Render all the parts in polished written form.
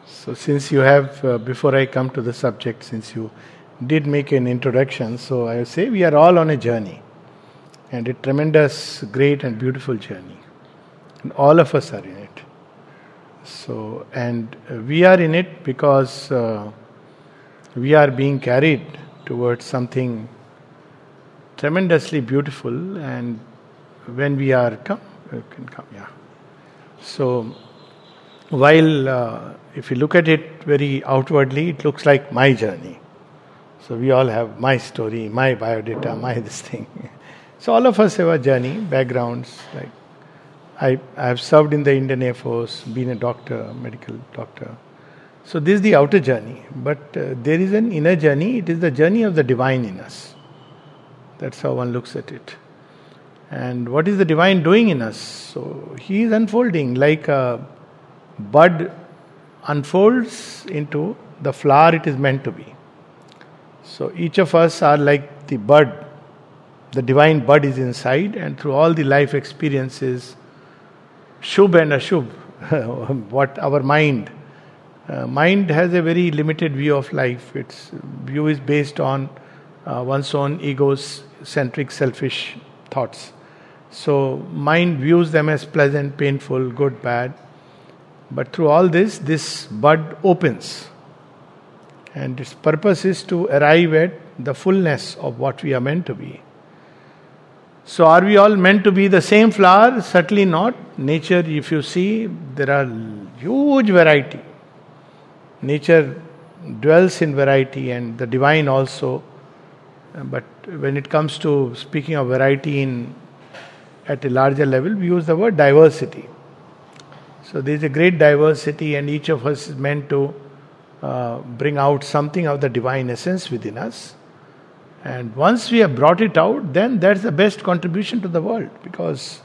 So since you have, before I come to the subject, since you did make an introduction, so I will say we are all on a journey. And a tremendous, great and beautiful journey. And all of us are in it. So, and we are in it because we are being carried towards something tremendously beautiful. And when we are, you can come, yeah. So, while if you look at it very outwardly, it looks like my journey. So we all have my story, my biodata, my this thing. So all of us have a journey, backgrounds. Like I have served in the Indian Air Force, been a doctor, medical doctor. So this is the outer journey. But there is an inner journey. It is the journey of the divine in us. That's how one looks at it. And what is the divine doing in us? So he is unfolding like a bud unfolds into the flower it is meant to be. So each of us are like the bud. The divine bud is inside, and through all the life experiences, Shubh and Ashubh, what our mind has a very limited view of life. Its view is based on one's own egocentric, selfish thoughts. So mind views them as pleasant, painful, good, bad. But through all this bud opens. And its purpose is to arrive at the fullness of what we are meant to be. So are we all meant to be the same flower? Certainly not. Nature, if you see, there are huge variety. Nature dwells in variety, and the divine also. But when it comes to speaking of variety at a larger level, we use the word diversity. So there is a great diversity, and each of us is meant to bring out something of the divine essence within us. And once we have brought it out, then that's the best contribution to the world. Because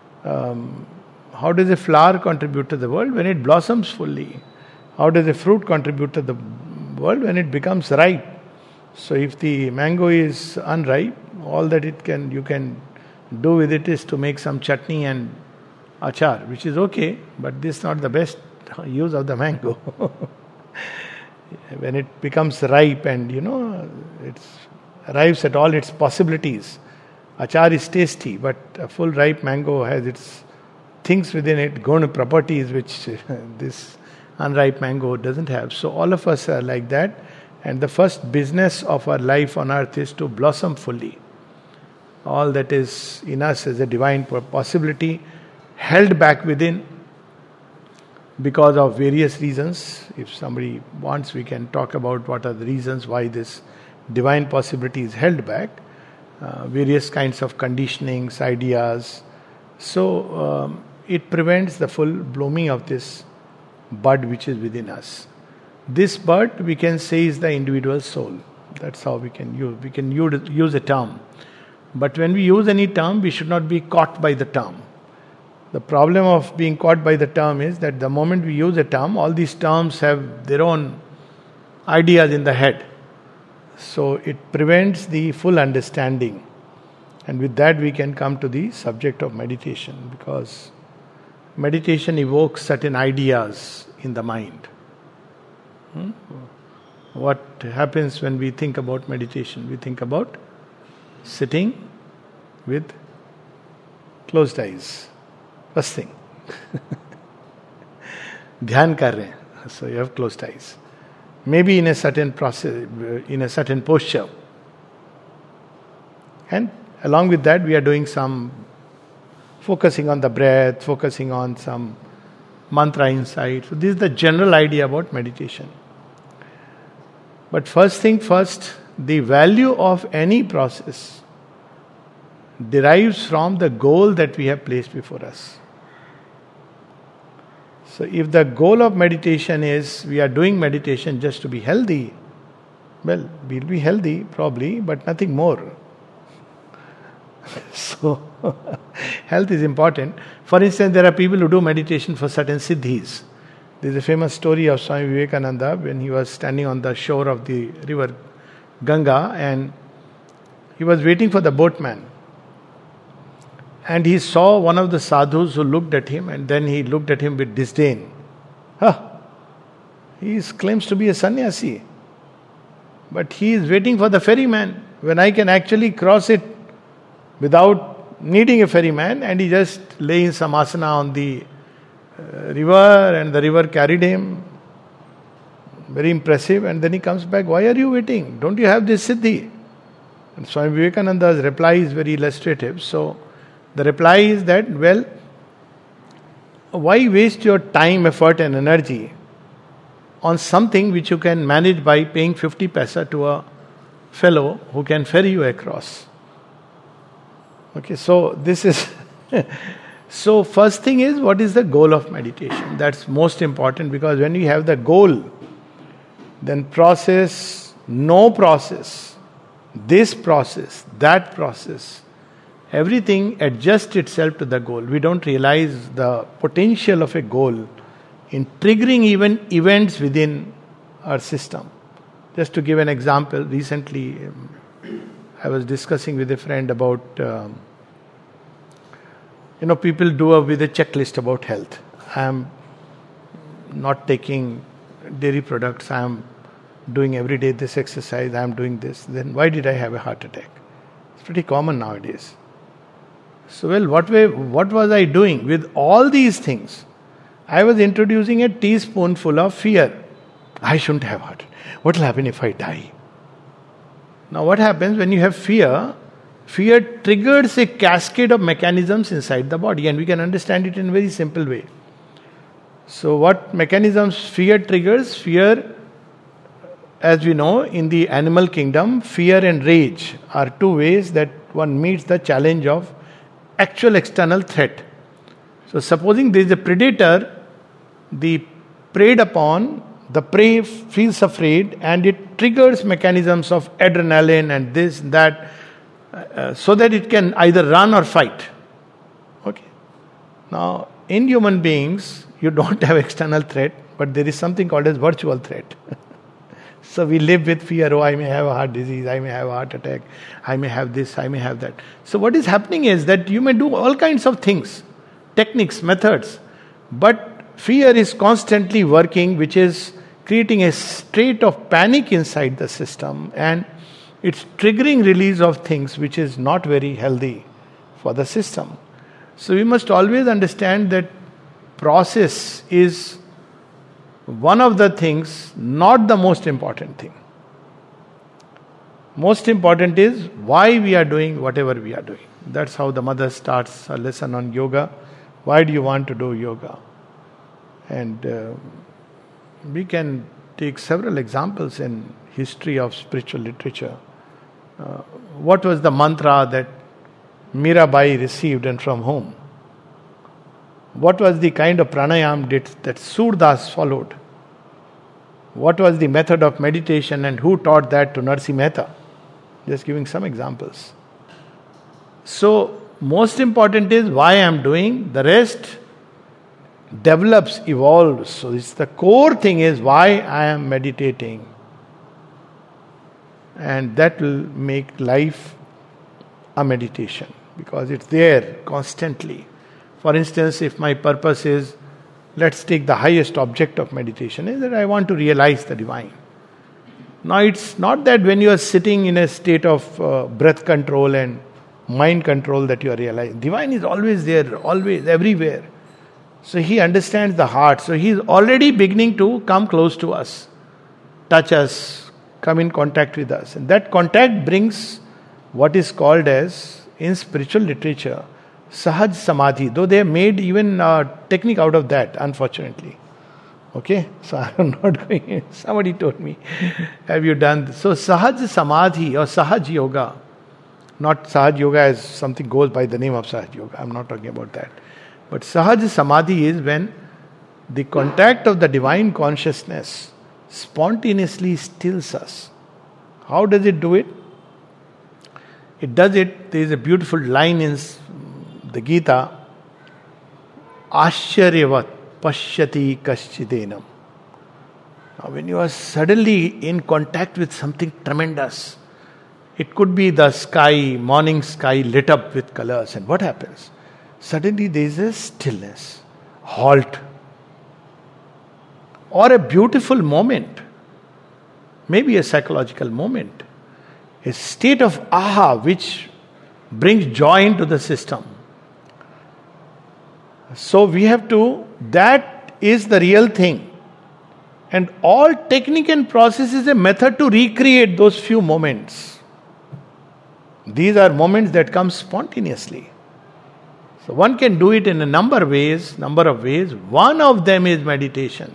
how does a flower contribute to the world? When it blossoms fully. How does a fruit contribute to the world? When it becomes ripe. So if the mango is unripe, all that you can do with it is to make some chutney and achar, which is okay, but this is not the best use of the mango. When it becomes ripe and it arrives at all its possibilities, achar is tasty, but a full ripe mango has its things within it, guna properties which this unripe mango doesn't have. So all of us are like that, and the first business of our life on earth is to blossom fully. All that is in us is a divine possibility held back within because of various reasons. If somebody wants, we can talk about what are the reasons why this divine possibility is held back. Various kinds of conditionings, ideas. So it prevents the full blooming of this bud which is within us. This bud, we can say, is the individual soul. That's how we can use. We can use a term. But when we use any term, we should not be caught by the term. The problem of being caught by the term is that the moment we use a term, all these terms have their own ideas in the head. So it prevents the full understanding. And with that we can come to the subject of meditation, because meditation evokes certain ideas in the mind. What happens when we think about meditation? We think about sitting with closed eyes. First thing. Dhyan kar rahe hain. So you have closed eyes. Maybe in a certain process, in a certain posture. And along with that, we are doing some focusing on the breath, focusing on some mantra inside. So this is the general idea about meditation. But first thing first, the value of any process derives from the goal that we have placed before us. So if the goal of meditation is we are doing meditation just to be healthy, well, we'll be healthy probably, but nothing more. So health is important. For instance, there are people who do meditation for certain siddhis. There is a famous story of Swami Vivekananda when he was standing on the shore of the river Ganga and he was waiting for the boatman. And he saw one of the sadhus who looked at him, and then he looked at him with disdain. He claims to be a sannyasi. But he is waiting for the ferryman, when I can actually cross it without needing a ferryman, and he just lay in some asana on the river, and the river carried him. Very impressive. And then he comes back, why are you waiting? Don't you have this siddhi? And Swami Vivekananda's reply is very illustrative. So the reply is that, well, why waste your time, effort and energy on something which you can manage by paying 50 paisa to a fellow who can ferry you across? Okay, so this is... So first thing is, what is the goal of meditation? That's most important, because when you have the goal, then process, no process, this process, that process, everything adjusts itself to the goal. We don't realize the potential of a goal in triggering even events within our system. Just to give an example, recently I was discussing with a friend about, people do with a checklist about health. I am not taking dairy products, I am doing every day this exercise, I am doing this. Then why did I have a heart attack? It's pretty common nowadays. So, well, what was I doing? With all these things, I was introducing a teaspoonful of fear. I shouldn't have heart attack. What will happen if I die? Now what happens when you have fear? Fear triggers a cascade of mechanisms inside the body, and we can understand it in a very simple way. So what mechanisms fear triggers? Fear, as we know, in the animal kingdom, fear and rage are two ways that one meets the challenge of actual external threat. So supposing there is a predator, the preyed upon, the prey feels afraid, and it triggers mechanisms of adrenaline and this, that, so that it can either run or fight. Okay. Now, in human beings, you don't have external threat, but there is something called as virtual threat. So we live with fear. Oh, I may have a heart disease, I may have a heart attack, I may have this, I may have that. So what is happening is that you may do all kinds of things, techniques, methods, but fear is constantly working, which is creating a state of panic inside the system, and it's triggering release of things which is not very healthy for the system. So we must always understand that process is one of the things, not the most important thing. Most important is why we are doing whatever we are doing. That's how the mother starts a lesson on yoga. Why do you want to do yoga? And we can take several examples in history of spiritual literature. What was the mantra that Mirabai received and from whom? What was the kind of pranayam that Surdas followed? What was the method of meditation and who taught that to Narsi Mehta? Just giving some examples. So, most important is why I am doing. The rest develops, evolves. So, it's the core thing is why I am meditating. And that will make life a meditation, because it's there constantly. For instance, if my purpose is, let's take the highest object of meditation, is that I want to realize the divine. Now it's not that when you are sitting in a state of breath control and mind control that you are realizing. Divine is always there, always, everywhere. So he understands the heart. So he is already beginning to come close to us, touch us, come in contact with us. And that contact brings what is called as, in spiritual literature, Sahaj Samadhi, though they have made even a technique out of that, unfortunately. Okay, so I'm not going. Somebody told me, have you done this? So Sahaj Samadhi or Sahaj Yoga, not Sahaj Yoga as something goes by the name of Sahaj Yoga, I'm not talking about that. But Sahaj Samadhi is when the contact of the divine consciousness spontaneously stills us. How does it do it? It does it, there is a beautiful line in the Gita, Ashcharyavat pashyati kaschidenam. Now when you are suddenly in contact with something tremendous, it could be the sky, morning sky lit up with colors, and what happens? Suddenly there is a stillness, halt. or a beautiful moment, maybe a psychological moment, a state of aha which brings joy into the system. So we have to, that is the real thing. And all technique and process is a method to recreate those few moments. These are moments that come spontaneously. So one can do it in a number of ways. One of them is meditation.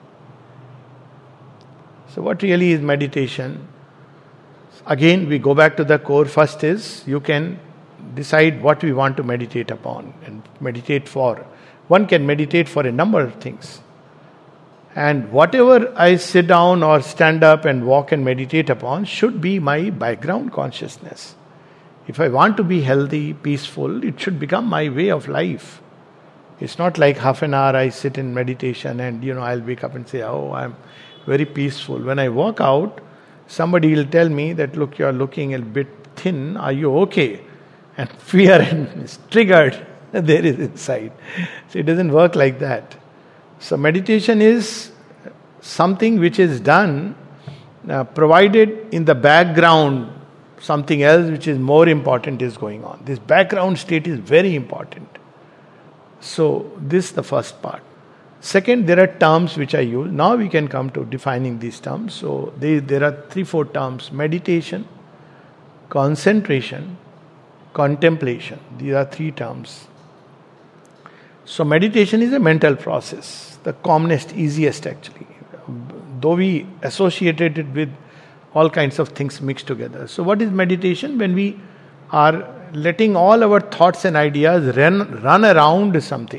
So what really is meditation? Again, we go back to the core. First is, you can decide what we want to meditate upon and meditate for. One can meditate for a number of things. And whatever I sit down or stand up and walk and meditate upon should be my background consciousness. If I want to be healthy, peaceful, it should become my way of life. It's not like half an hour I sit in meditation and I'll wake up and say, oh, I'm very peaceful. When I walk out, somebody will tell me that, look, you're looking a bit thin, are you okay? And fear is triggered, there is inside. So it doesn't work like that. So meditation is something which is done, provided in the background, something else which is more important is going on. This background state is very important. So this is the first part. Second, there are terms which I use. Now we can come to defining these terms. So there are 3-4 terms: meditation, concentration, contemplation. These are 3 terms. So meditation is a mental process, the commonest, easiest actually. Though we associate it with all kinds of things mixed together. So what is meditation? When we are letting all our thoughts and ideas run around something.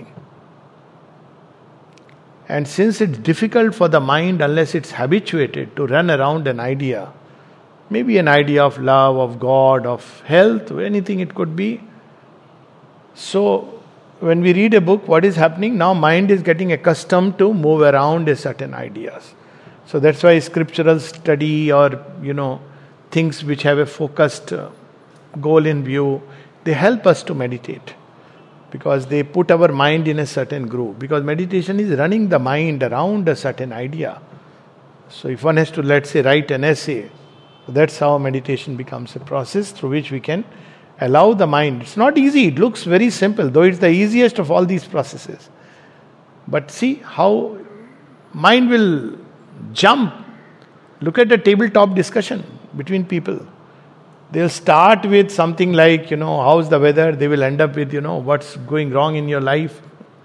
And since it's difficult for the mind, unless it's habituated to run around an idea, maybe an idea of love, of God, of health, anything it could be. So when we read a book, what is happening? Now mind is getting accustomed to move around a certain ideas. So that's why scriptural study or, things which have a focused goal in view, they help us to meditate. Because they put our mind in a certain groove. Because meditation is running the mind around a certain idea. So if one has to, let's say, write an essay, that's how meditation becomes a process through which we can allow the mind. It's not easy, it looks very simple, though it's the easiest of all these processes. But see how mind will jump. Look at the tabletop discussion between people. They'll start with something like, how's the weather? They will end up with, what's going wrong in your life.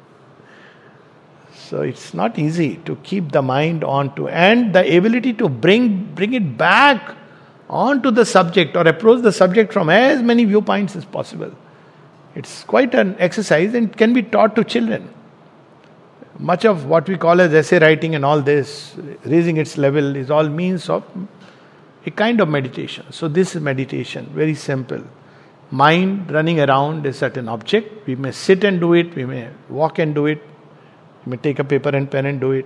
So it's not easy to keep the mind onto, and the ability to bring it back onto the subject or approach the subject from as many viewpoints as possible. It's quite an exercise and can be taught to children. Much of what we call as essay writing and all this, raising its level, is all means of a kind of meditation. So this is meditation, very simple. Mind running around a certain object. We may sit and do it, we may walk and do it, we may take a paper and pen and do it.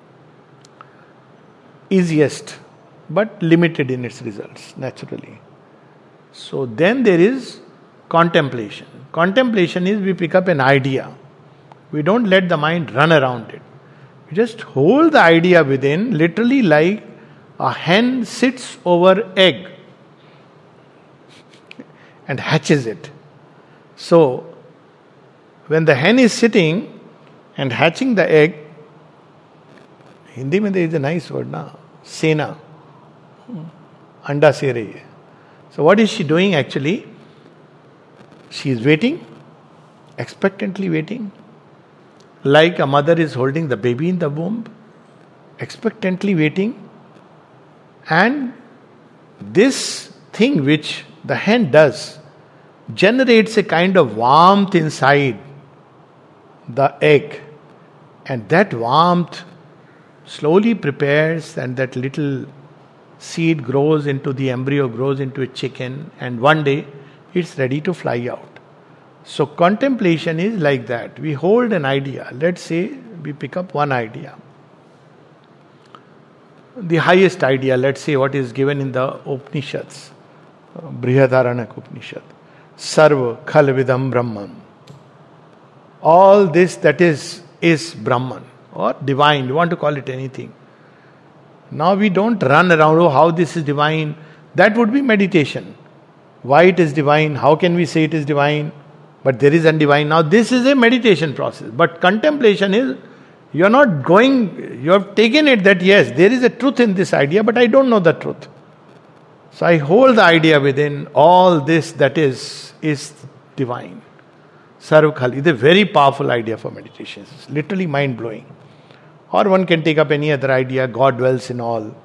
Easiest, but limited in its results, naturally. So then there is contemplation. Contemplation is we pick up an idea. We don't let the mind run around it. We just hold the idea within, literally like a hen sits over egg and hatches it. So, when the hen is sitting and hatching the egg, Hindi mein there is a nice word, na? Sena. Anda se rahi hai. So what is she doing actually? She is waiting, expectantly waiting, like a mother is holding the baby in the womb, expectantly waiting. And this thing which the hen does generates a kind of warmth inside the egg, and that warmth slowly prepares, and that little seed grows into the embryo, grows into a chicken, and one day it's ready to fly out. So contemplation is like that. We hold an idea. Let's say we pick up one idea. The highest idea, let's say what is given in the Upanishads, Brihadaranyaka Upanishad, Sarva Khal Vidam Brahman. All this that is Brahman. or divine, you want to call it anything. Now we don't run around, oh, how this is divine. That would be meditation. Why it is divine, how can we say it is divine, but there is undivine. Now this is a meditation process. But contemplation is, you are not going, you have taken it that yes, there is a truth in this idea, but I don't know the truth. So I hold the idea within, all this that is divine. Sarvkhali is a very powerful idea for meditation. It's literally mind-blowing. Or one can take up any other idea, God dwells in all.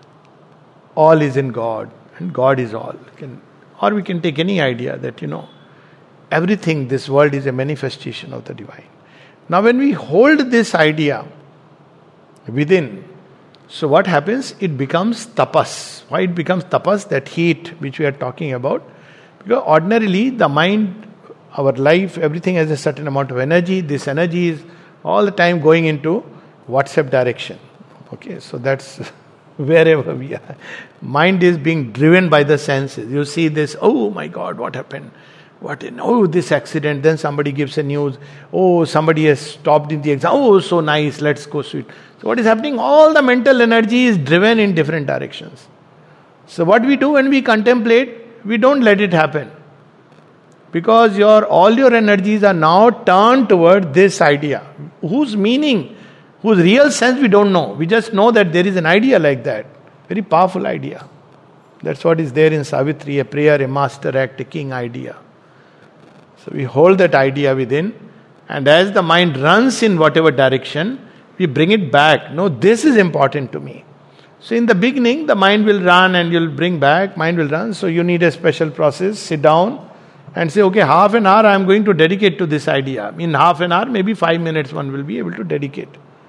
All is in God, and God is all. Or we can take any idea that, everything, this world is a manifestation of the divine. Now when we hold this idea within, so what happens? It becomes tapas. Why it becomes tapas? That heat which we are talking about. Because ordinarily the mind, our life, everything has a certain amount of energy. This energy is all the time going into WhatsApp direction. Okay, so that's wherever we are. Mind is being driven by the senses. You see this, oh my God, what happened? This accident. Then somebody gives a news. Oh, somebody has stopped in the exam. Oh, so nice, let's go sweet. So what is happening? All the mental energy is driven in different directions. So what we do when we contemplate, we don't let it happen. Because all your energies are now turned toward this idea. Whose meaning, whose real sense we don't know. We just know that there is an idea like that. Very powerful idea. That's what is there in Savitri, a prayer, a master act, a king idea. So we hold that idea within, and as the mind runs in whatever direction, we bring it back. No, this is important to me. So in the beginning, the mind will run and you'll bring back, mind will run. So you need a special process, sit down and say, okay, half an hour I am going to dedicate to this idea. In half an hour, maybe 5 minutes one will be able to dedicate.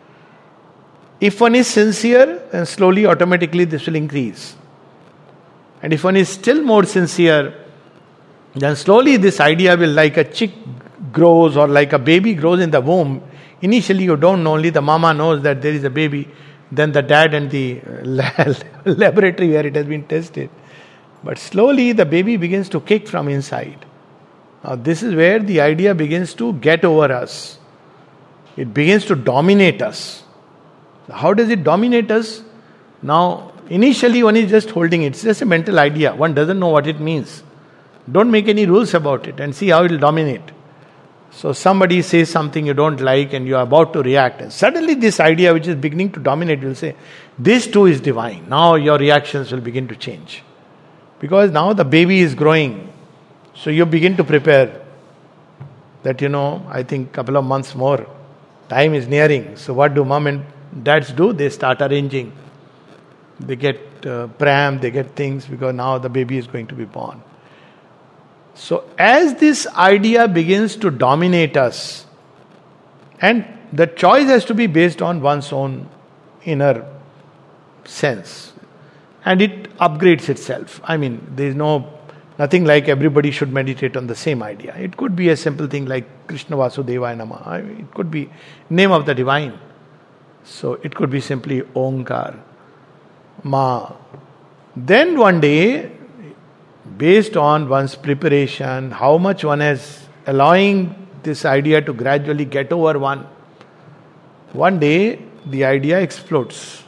If one is sincere, then slowly, automatically this will increase. And if one is still more sincere, then slowly this idea will, like a chick grows or like a baby grows in the womb. Initially you don't know, only the mama knows that there is a baby. Then the dad and the laboratory where it has been tested. But slowly the baby begins to kick from inside. Now this is where the idea begins to get over us. It begins to dominate us. How does it dominate us? Now, initially one is just holding it. It's just a mental idea. One doesn't know what it means. Don't make any rules about it and see how it will dominate. So somebody says something you don't like and you are about to react. And suddenly this idea which is beginning to dominate will say, this too is divine. Now your reactions will begin to change. Because now the baby is growing. So you begin to prepare that, I think couple of months more. Time is nearing. So what do mom and dads do? They start arranging. They get pram, they get things because now the baby is going to be born. So as this idea begins to dominate us, and the choice has to be based on one's own inner sense, and it upgrades itself. There is nothing like everybody should meditate on the same idea. It could be a simple thing like Krishna Vasudevaya Namah. It could be name of the divine. So it could be simply Omkar, Ma. Then one day, based on one's preparation, how much one is allowing this idea to gradually get over one day the idea explodes.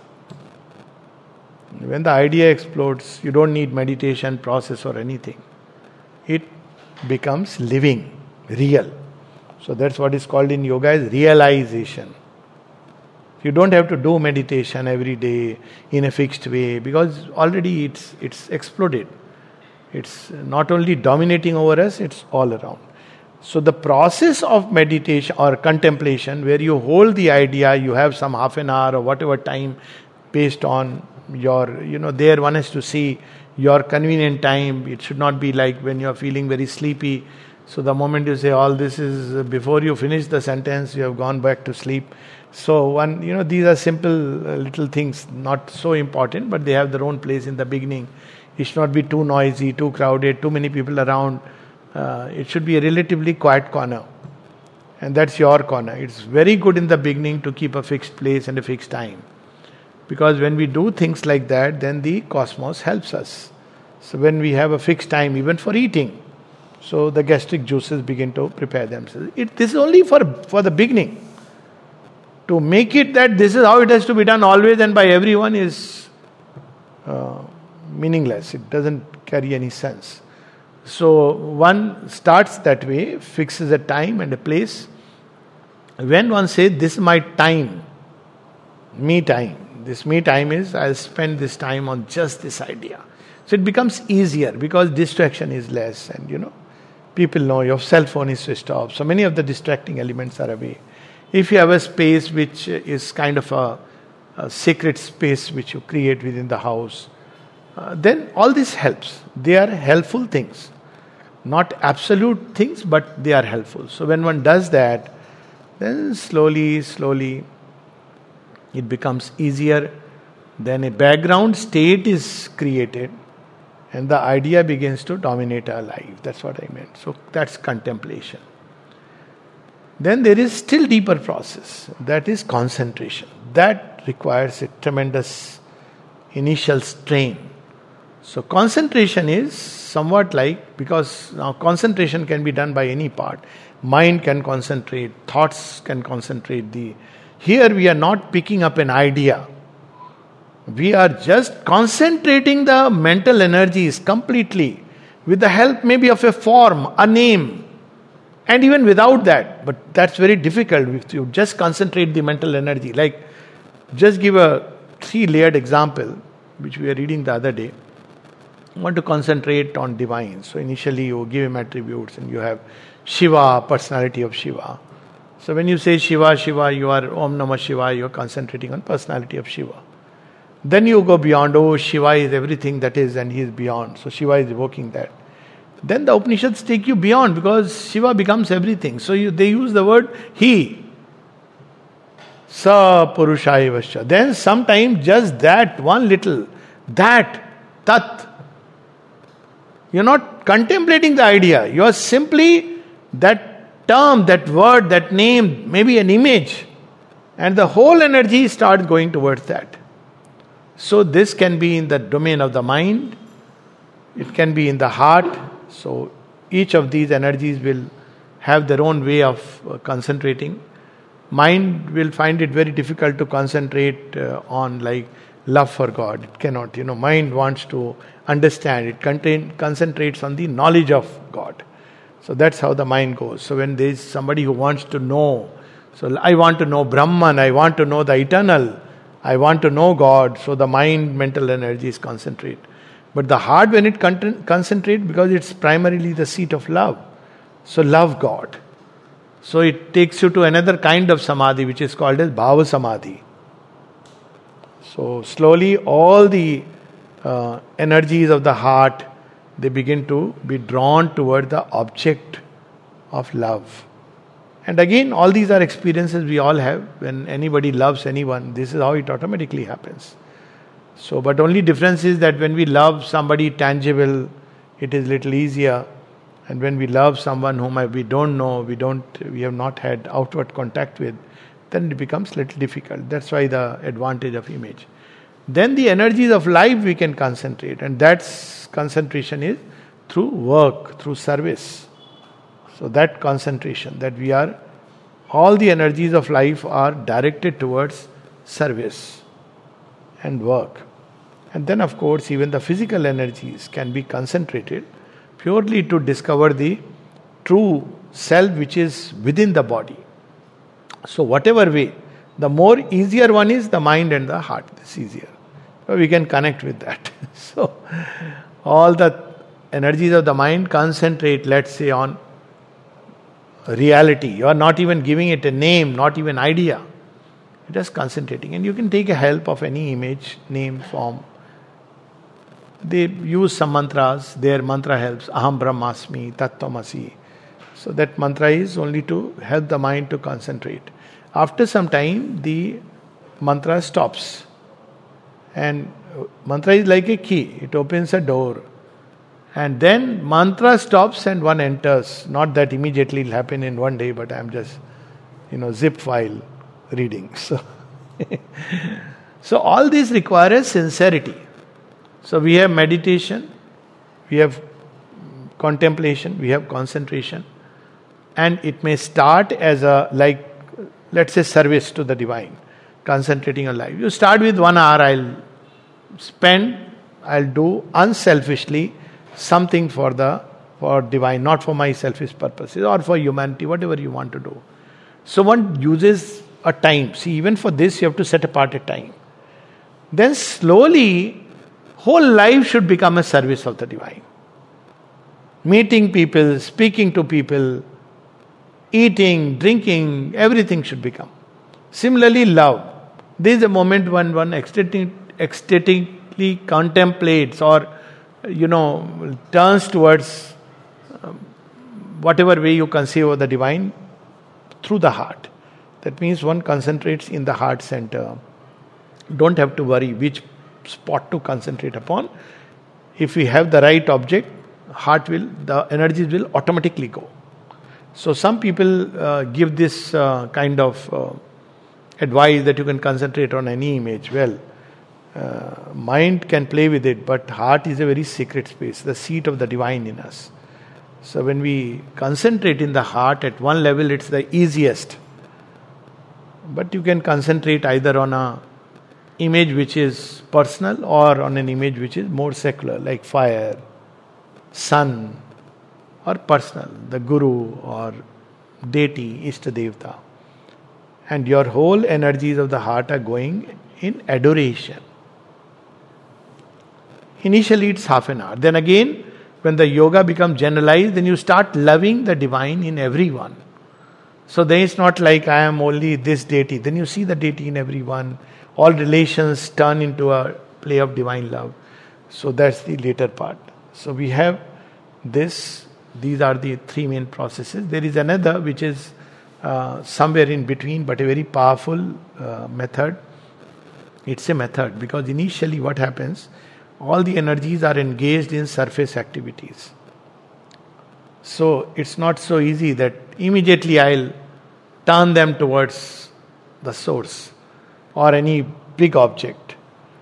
When the idea explodes, you don't need meditation, process or anything. It becomes living, real. So that's what is called in yoga as realization. You don't have to do meditation every day in a fixed way because already it's exploded. It's not only dominating over us, it's all around. So the process of meditation or contemplation where you hold the idea, you have some half an hour or whatever time based on your, there one has to see your convenient time. It should not be like when you are feeling very sleepy. So the moment you say all this is, before you finish the sentence, you have gone back to sleep. So these are simple little things, not so important, but they have their own place in the beginning. It should not be too noisy, too crowded, too many people around. It should be a relatively quiet corner. And that's your corner. It's very good in the beginning to keep a fixed place and a fixed time. Because when we do things like that, then the cosmos helps us. So when we have a fixed time, even for eating, so the gastric juices begin to prepare themselves. This is only for the beginning. To make it that this is how it has to be done always and by everyone is meaningless. It doesn't carry any sense. So one starts that way, fixes a time and a place. When one says, this is my time, me time. This me time is, I'll spend this time on just this idea. So it becomes easier because distraction is less, and people know your cell phone is switched off. So many of the distracting elements are away. If you have a space which is kind of a sacred space which you create within the house, then all this helps. They are helpful things. Not absolute things, but they are helpful. So when one does that, then slowly, it becomes easier. Then a background state is created and the idea begins to dominate our life. That's what I meant. So that's contemplation. Then there is still deeper process. That is concentration. That requires a tremendous initial strain. So concentration is somewhat like, because now concentration can be done by any part. Mind can concentrate, thoughts can concentrate. Here we are not picking up an idea. We are just concentrating the mental energies completely with the help maybe of a form, a name. And even without that, but that's very difficult if you just concentrate the mental energy. Like, just give a 3-layered example, which we were reading the other day. You want to concentrate on divine. So initially you give him attributes and you have Shiva, personality of Shiva. So when you say Shiva, you are Om Namah Shiva, you are concentrating on personality of Shiva. Then you go beyond, Shiva is everything that is and he is beyond. So Shiva is evoking that. Then the Upanishads take you beyond because Shiva becomes everything. So they use the word he. Sa Purushaya Vasya. Then sometimes just that one little, that, tat. You're not contemplating the idea. You are simply that term, that word, that name, maybe an image. And the whole energy starts going towards that. So this can be in the domain of the mind. It can be in the heart. So each of these energies will have their own way of concentrating. Mind will find it very difficult to concentrate on like love for God. It cannot. Mind wants to understand. It concentrates on the knowledge of God. So that's how the mind goes. So when there is somebody who wants to know, so I want to know Brahman, I want to know the eternal, I want to know God. So the mind, mental energy is concentrate. But the heart, when it concentrates, because it's primarily the seat of love. So love God. So it takes you to another kind of samadhi, which is called as bhava samadhi. So slowly all the energies of the heart, they begin to be drawn toward the object of love. And again, all these are experiences we all have. When anybody loves anyone, this is how it automatically happens. So, but only difference is that when we love somebody tangible, it is little easier. And when we love someone whom we don't know, we have not had outward contact with, then it becomes little difficult. That's why the advantage of image. Then the energies of life we can concentrate, and that's concentration is through work, through service. So that concentration, that we are, all the energies of life are directed towards service and work. And then of course even the physical energies can be concentrated purely to discover the true self which is within the body. So whatever way, the more easier one is the mind and the heart. It's easier. So we can connect with that. So all the energies of the mind concentrate, let's say, on reality. You are not even giving it a name, not even idea. You're just concentrating. And you can take a help of any image, name, form. They use some mantras. Their mantra helps. Aham Brahmasmi, Tattvamasi. So that mantra is only to help the mind to concentrate. After some time, the mantra stops. And mantra is like a key. It opens a door. And then mantra stops and one enters. Not that immediately it will happen in one day, but I am just, zip file reading. So all this requires sincerity. So we have meditation, we have contemplation, we have concentration. And it may start as let's say, service to the divine, concentrating on life. You start with 1 hour, I'll do unselfishly something for divine, not for my selfish purposes or for humanity, whatever you want to do. So one uses a time. See, even for this you have to set apart a time. Then slowly, whole life should become a service of the divine. Meeting people, speaking to people, eating, drinking, everything should become. Similarly, love. This is a moment when one ecstatically contemplates or, turns towards whatever way you conceive of the divine through the heart. That means one concentrates in the heart center. Don't have to worry which spot to concentrate upon. If we have the right object, the energies will automatically go. So some people give this kind of advice that you can concentrate on any image. Well, mind can play with it, but heart is a very secret space, the seat of the divine in us. So when we concentrate in the heart, at one level it's the easiest. But you can concentrate either on an image which is personal or on an image which is more secular, like fire, sun, or personal, the guru or deity, Ishtadevta. And your whole energies of the heart are going in adoration. Initially it's half an hour. Then again, when the yoga becomes generalized, then you start loving the divine in everyone. So then it's not like I am only this deity. Then you see the deity in everyone. All relations turn into a play of divine love. So that's the later part. So we have this. These are the three main processes. There is another which is somewhere in between, but a very powerful method. It's a method because initially what happens, all the energies are engaged in surface activities. So it's not so easy that immediately I'll turn them towards the source or any big object.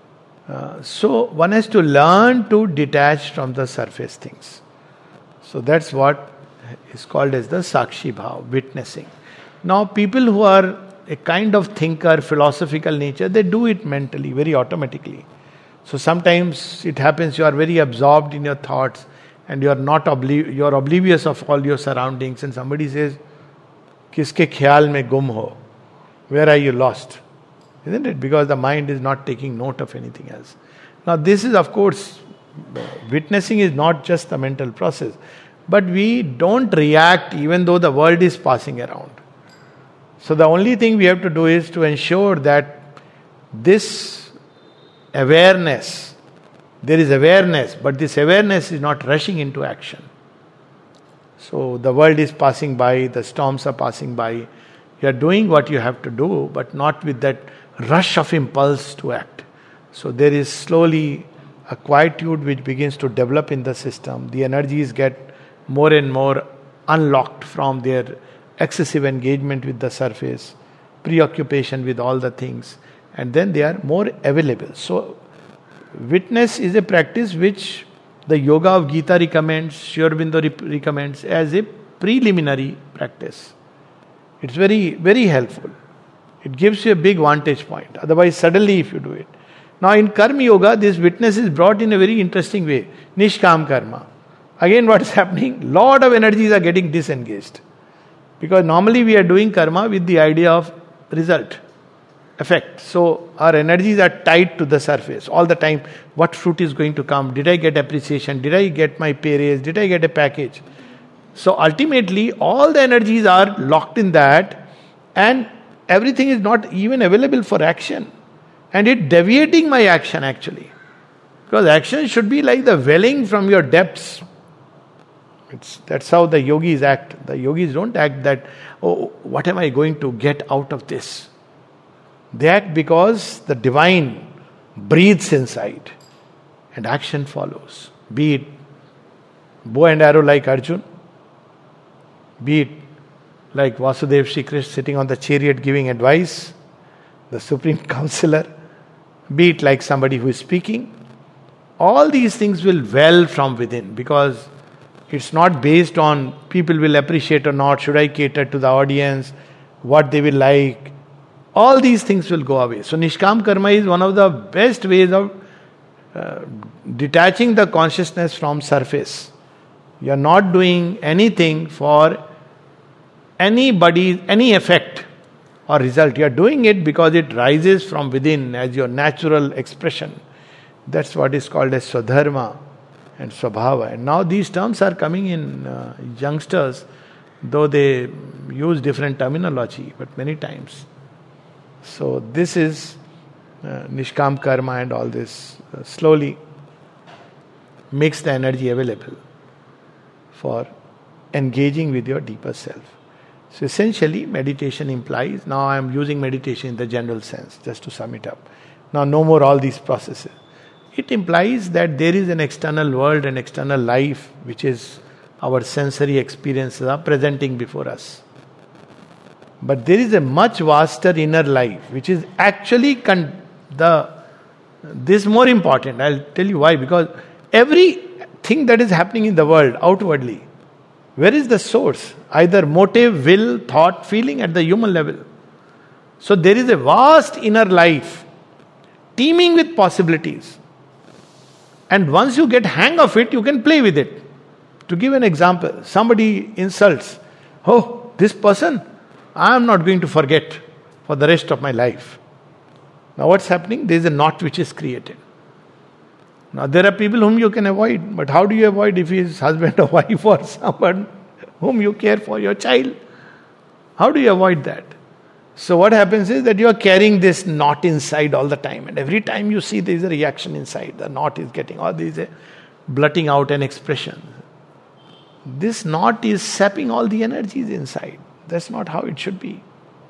So one has to learn to detach from the surface things. So that's what is called as the Sakshi Bhav, witnessing. Now people who are a kind of thinker, philosophical nature, they do it mentally, very automatically. So sometimes it happens you are very absorbed in your thoughts and you are oblivious of all your surroundings, and somebody says, "Kiske khayal mein gum ho?" Where are you lost? Isn't it? Because the mind is not taking note of anything else. Now this is, of course, witnessing is not just a mental process, but we don't react even though the world is passing around. So the only thing we have to do is to ensure that this awareness, there is awareness, but this awareness is not rushing into action. So the world is passing by, the storms are passing by. You are doing what you have to do, but not with that rush of impulse to act. So there is slowly a quietude which begins to develop in the system. The energies get more and more unlocked from their excessive engagement with the surface, preoccupation with all the things, and then they are more available. So witness is a practice which the Yoga of Gita recommends, Sri Aurobindo recommends as a preliminary practice. It's very, very helpful. It gives you a big vantage point. Otherwise, suddenly if you do it. Now in Karma Yoga, this witness is brought in a very interesting way. Nishkam Karma. Again, what is happening? Lot of energies are getting disengaged. Because normally we are doing karma with the idea of result, effect. So our energies are tied to the surface all the time. What fruit is going to come? Did I get appreciation? Did I get my pay raise? Did I get a package? So ultimately all the energies are locked in that, and everything is not even available for action. And it deviating my action actually. Because action should be like the welling from your depths. That's how the yogis act. The yogis don't act that, oh, what am I going to get out of this? They act because the divine breathes inside and action follows. Be it bow and arrow like Arjun, be it like Vasudev Shri Krishna sitting on the chariot giving advice, the supreme counselor, be it like somebody who is speaking. All these things will well from within because it's not based on people will appreciate or not, should I cater to the audience, what they will like. All these things will go away. So Nishkam Karma is one of the best ways of detaching the consciousness from surface. You are not doing anything for anybody, any effect or result. You are doing it because it rises from within as your natural expression. That's what is called as Swadharma and Swabhava. And now these terms are coming in youngsters, though they use different terminology, but many times. So this is Nishkam Karma, and all this slowly makes the energy available for engaging with your deeper self. So essentially meditation implies, now I am using meditation in the general sense, just to sum it up. Now no more all these processes. It implies that there is an external world and external life which is our sensory experiences are presenting before us. But there is a much vaster inner life which is actually this is more important. I'll tell you why. Because everything that is happening in the world outwardly, where is the source? Either motive, will, thought, feeling at the human level. So there is a vast inner life teeming with possibilities. And once you get hang of it, you can play with it. To give an example, somebody insults, oh, this person, I am not going to forget for the rest of my life. Now what's happening? There is a knot which is created. Now there are people whom you can avoid, but how do you avoid if he is husband or wife or someone whom you care for, your child? How do you avoid that? So what happens is that you are carrying this knot inside all the time, and every time you see there is a reaction inside, the knot is getting, or there is a blurting out an expression. This knot is sapping all the energies inside. That's not how it should be.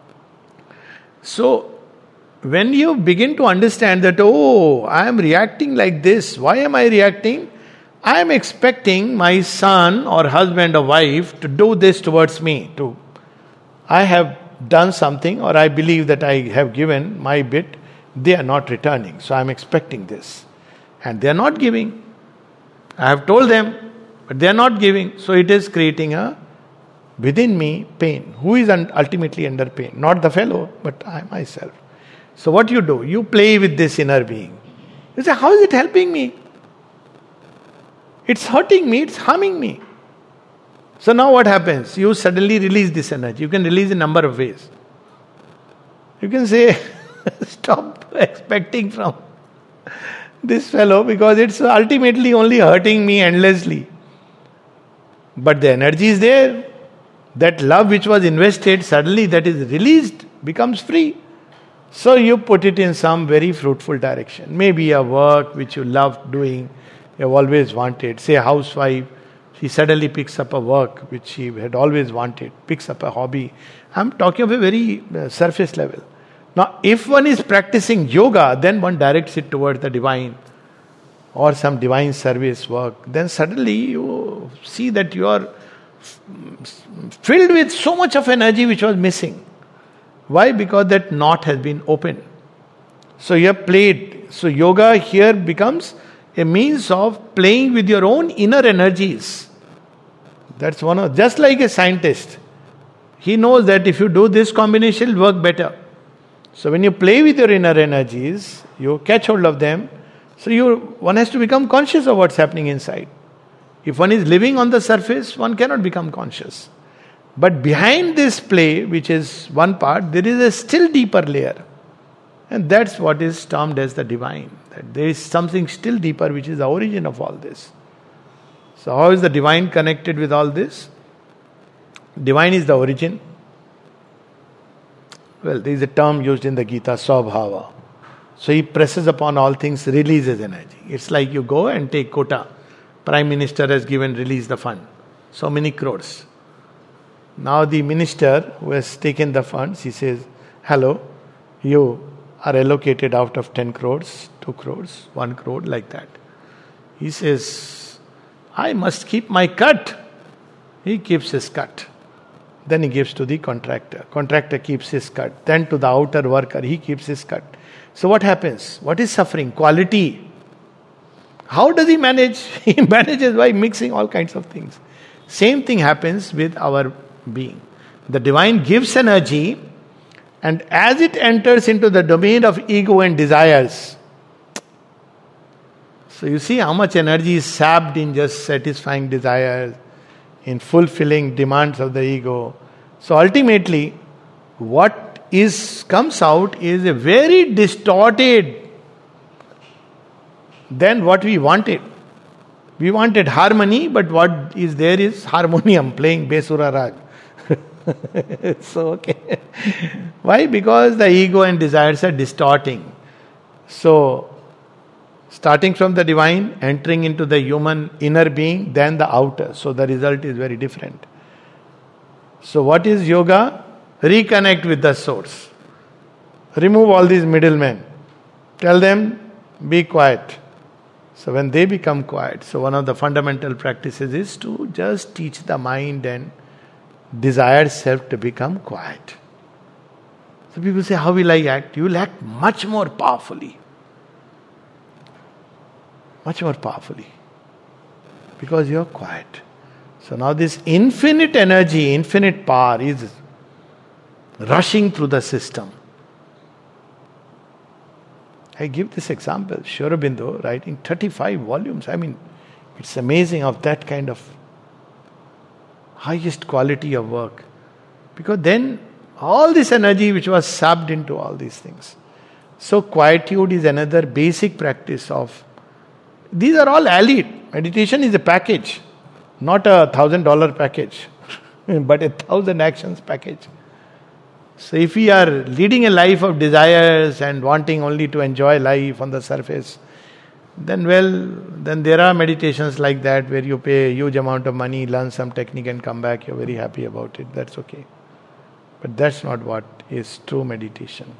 So when you begin to understand that, oh, I am reacting like this. Why am I reacting? I am expecting my son or husband or wife to do this towards me. I have done something, or I believe that I have given my bit. They are not returning. So I am expecting this. And they are not giving. I have told them, but they are not giving. So it is creating within me pain. Who is ultimately under pain? Not the fellow, but I myself. So what you do? You play with this inner being. You say, how is it helping me? It's hurting me, it's harming me. So now what happens? You suddenly release this energy. You can release in a number of ways. You can say, stop expecting from this fellow because it's ultimately only hurting me endlessly. But the energy is there. That love which was invested, suddenly that is released, becomes free. So you put it in some very fruitful direction. Maybe a work which you loved doing, you have always wanted. Say a housewife, she suddenly picks up a work which she had always wanted, picks up a hobby. I'm talking of a very surface level. Now, if one is practicing yoga, then one directs it towards the divine or some divine service work. Then suddenly you see that you are filled with so much of energy which was missing. Why? Because that knot has been opened. So you have played. So yoga here becomes a means of playing with your own inner energies. That's one of, just like a scientist. He knows that if you do this combination, it will work better. So when you play with your inner energies, you catch hold of them. So one has to become conscious of what's happening inside. If one is living on the surface, one cannot become conscious. But behind this play, which is one part, there is a still deeper layer. And that's what is termed as the divine. That there is something still deeper which is the origin of all this. So how is the divine connected with all this? Divine is the origin. Well, there is a term used in the Gita, Swabhava. So he presses upon all things, releases energy. It's like you go and take quota. Prime Minister has released the fund. So many crores. Now the minister who has taken the funds, he says, hello, you are allocated out of 10 crores, 2 crores, 1 crore, like that. He says, I must keep my cut. He keeps his cut. Then he gives to the contractor. Contractor keeps his cut. Then to the outer worker, he keeps his cut. So what happens? What is suffering? Quality. How does he manage? He manages by mixing all kinds of things. Same thing happens with our being. The divine gives energy, and as it enters into the domain of ego and desires, so you see how much energy is sapped in just satisfying desires, in fulfilling demands of the ego. So ultimately, what comes out is a very distorted than what we wanted. We wanted harmony, but what is there is harmonium playing Besura Rag. So, okay. Why? Because the ego and desires are distorting. So, starting from the divine, entering into the human inner being, then the outer. So, the result is very different. So, what is yoga? Reconnect with the source. Remove all these middlemen. Tell them, be quiet. So, when they become quiet, so one of the fundamental practices is to just teach the mind and desired self to become quiet. So people say, how will I act? You will act much more powerfully. Much more powerfully. Because you are quiet. So now this infinite energy, infinite power is rushing through the system. I give this example. Sri Aurobindo writing 35 volumes. I mean, it's amazing of that kind of highest quality of work. Because then all this energy which was sapped into all these things. So quietude is another basic practice of. These are all allied. Meditation is a package, not $1,000 package, but 1,000 actions package. So if we are leading a life of desires and wanting only to enjoy life on the surface, then there are meditations like that where you pay a huge amount of money, learn some technique and come back, you're very happy about it, that's okay. But that's not what is true meditation.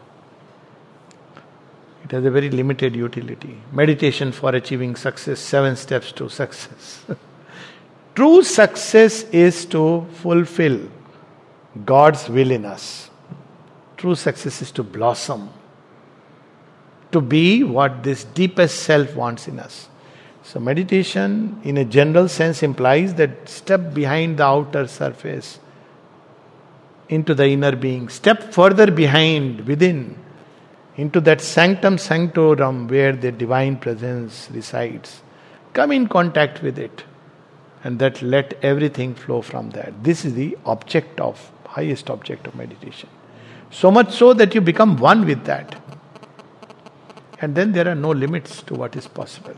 It has a very limited utility. Meditation for achieving success, 7 steps to success. True success is to fulfill God's will in us. True success is to blossom. To be what this deepest self wants in us. So meditation in a general sense implies that step behind the outer surface into the inner being, step further behind, within, into that sanctum sanctorum where the divine presence resides. Come in contact with it and that let everything flow from that. This is the highest object of meditation. So much so that you become one with that. And then there are no limits to what is possible.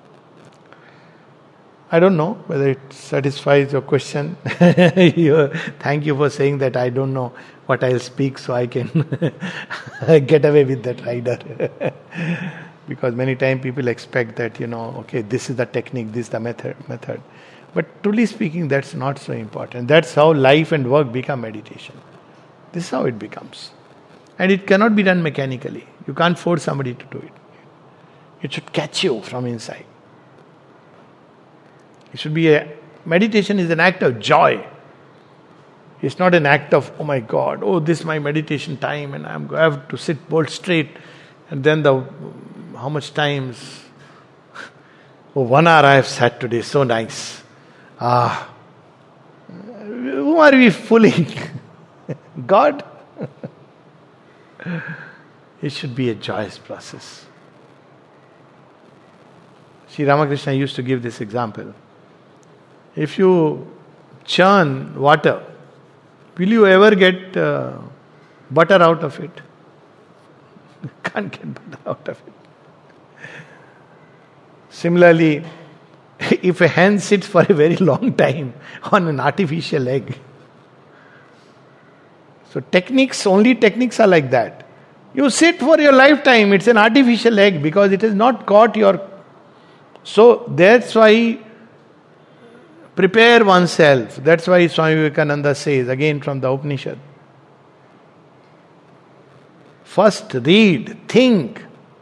I don't know whether it satisfies your question. Thank you for saying that I don't know what I'll speak so I can get away with that rider. Because many times people expect that, okay, this is the technique, this is the method. But truly speaking, that's not so important. That's how life and work become meditation. This is how it becomes. And it cannot be done mechanically. You can't force somebody to do it. It should catch you from inside. It should be meditation is an act of joy. It's not an act of, oh my God, this is my meditation time and I have to sit bolt straight. And then how much times? 1 hour I have sat today, so nice. Who are we fooling? God? It should be a joyous process. Sri Ramakrishna used to give this example. If you churn water, will you ever get butter out of it? You can't get butter out of it. Similarly, if a hen sits for a very long time on an artificial egg, so only techniques are like that. You sit for your lifetime, it's an artificial egg because it has not caught your. So that's why prepare oneself. That's why Swami Vivekananda says, again from the Upanishad, first read, think,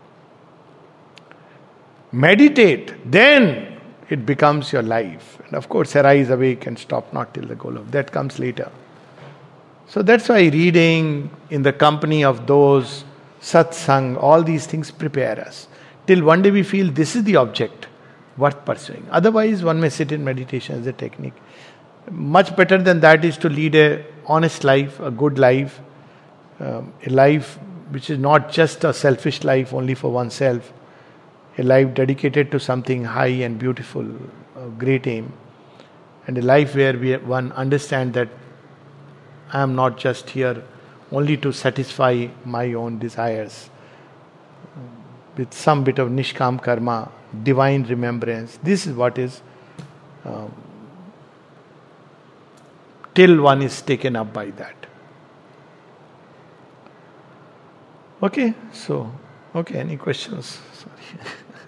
meditate, then it becomes your life. And of course, arise, awake and stop not till the goal of that comes later. So that's why reading in the company of those, satsang, all these things prepare us. Till one day we feel this is the object worth pursuing. Otherwise, one may sit in meditation as a technique. Much better than that is to lead a honest life, a good life, a life which is not just a selfish life only for oneself, a life dedicated to something high and beautiful, a great aim, and a life where one understands that I am not just here only to satisfy my own desires. With some bit of nishkam karma, divine remembrance, this is what is till one is taken up by that. Okay, any questions? Sorry.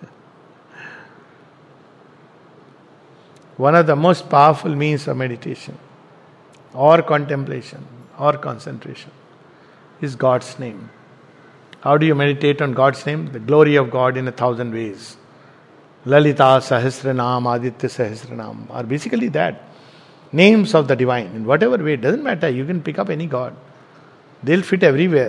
One of the most powerful means of meditation or contemplation or concentration is God's name. How do you meditate on God's name? The glory of God in 1,000 ways. Lalita Sahasranam, Aditya Sahasranam are basically that. Names of the divine in whatever way, it doesn't matter, you can pick up any God. They'll fit everywhere.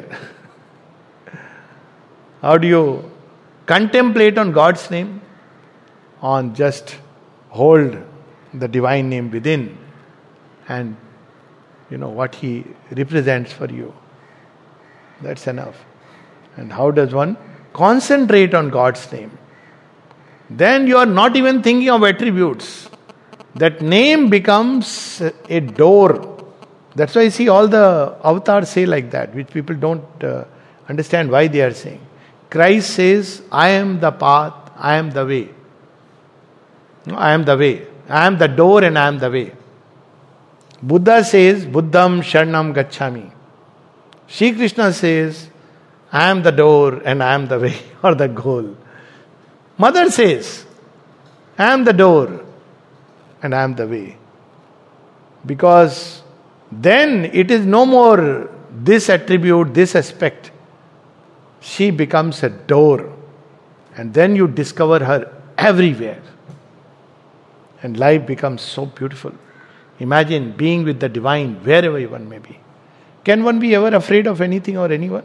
How do you contemplate on God's name? On just hold the divine name within and what he represents for you. That's enough. And how does one concentrate on God's name? Then you are not even thinking of attributes. That name becomes a door. That's why I see all the avatars say like that, which people don't understand why they are saying. Christ says, I am the path, I am the way. No, I am the way. I am the door and I am the way. Buddha says, Buddham Sharanam Gacchami. Shri Krishna says, I am the door and I am the way or the goal. Mother says, I am the door and I am the way. Because then it is no more this attribute, this aspect. She becomes a door. And then you discover her everywhere. And life becomes so beautiful. Imagine being with the divine wherever one may be. Can one be ever afraid of anything or anyone?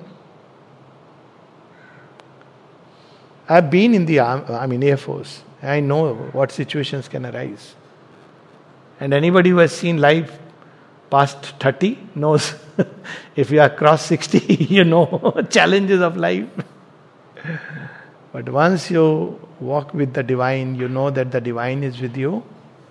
I've been in the Air Force. I know what situations can arise. And anybody who has seen life past 30 knows if you are cross 60, you know challenges of life. But once you walk with the divine, you know that the divine is with you.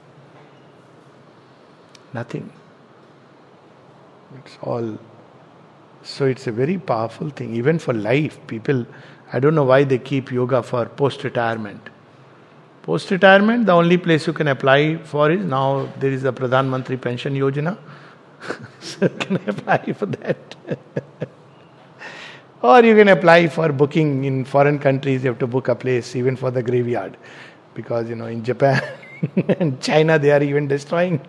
Nothing. It's all. So it's a very powerful thing. Even for life, people, I don't know why they keep yoga for post-retirement. Post-retirement, the only place you can apply for is now there is a Pradhan Mantri Pension Yojana. So you can apply for that. Or you can apply for booking in foreign countries. You have to book a place even for the graveyard. Because, in Japan and China, they are even destroying.